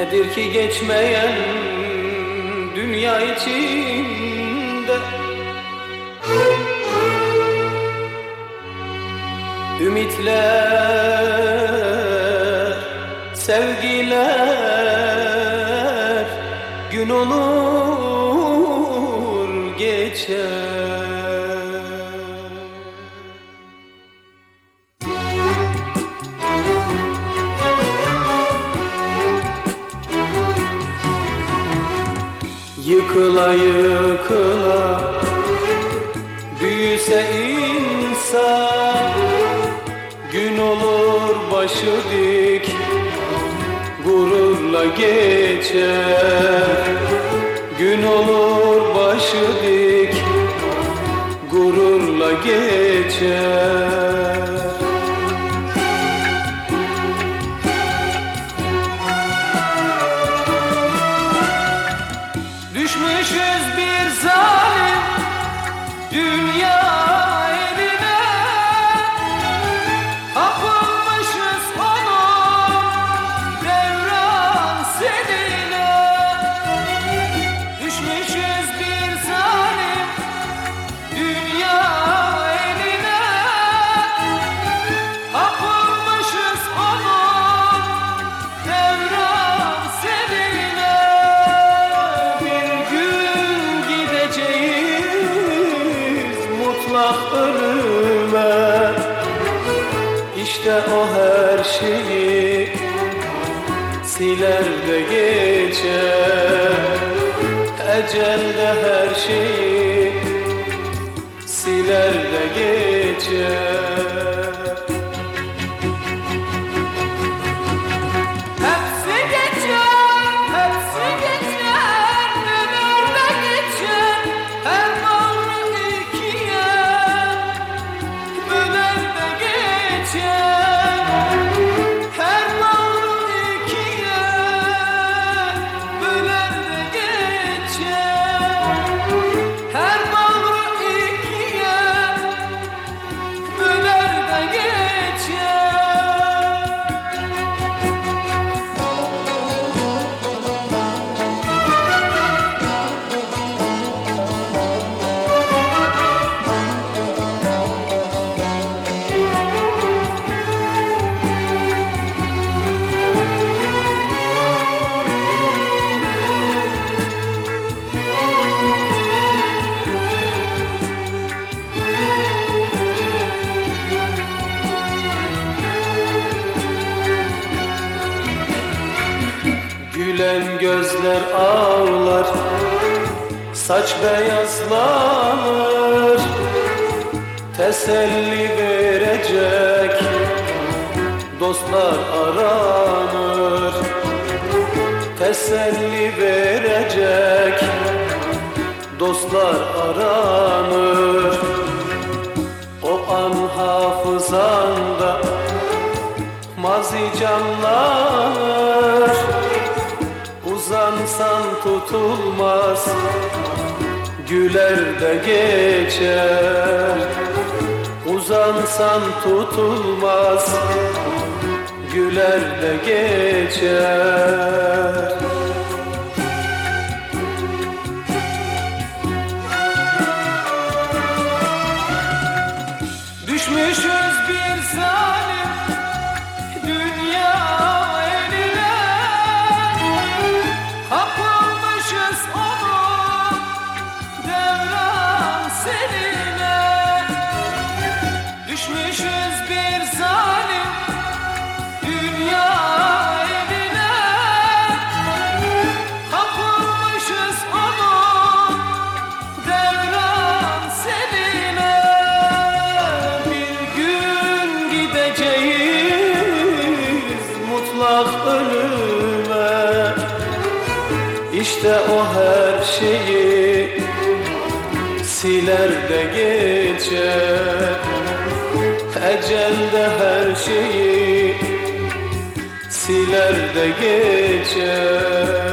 Nedir ki geçmeyen dünya içinde? Ümitler, sevgiler gün olur geçer. Yıkıla yıkıla büyüse insan, gün olur başı dik gururla geçer. Gün olur başı dik gururla geçer. Düşmüşüz bir zalim dünya eline, kapılmışız onun devran seline. Düşmüşüz bir zalim dünya eline, kapılmışız onun devran seline. Ölüme, işte o her şeyi siler de geçer. Ecel de her şeyi siler de geçer. Hepsi geçer, hepsi geçer, ömür de geçer. Her bağrı ikiye böler de geçer. Her bağrı ikiye böler de geçer. Her bağrı ikiye böler de geçer. Gülen gözler ağlar, saç beyazlanır. Teselli verecek dostlar aranır. Teselli verecek dostlar aranır. O an hafızanda mazi canlanır. Uzansan tutulmaz, güler de geçer. Uzansan tutulmaz, güler de geçer. Düşmüşüz bir zalim dünya eline, kapılmışız onun devran seline. Düşmüşüz bir zalim dünya eline, kapılmışız onun devran seline. Bir gün gideceğiz mutlak ölüme, İşte o her şeyi siler de geçer. Ecel de her şeyi siler de geçer.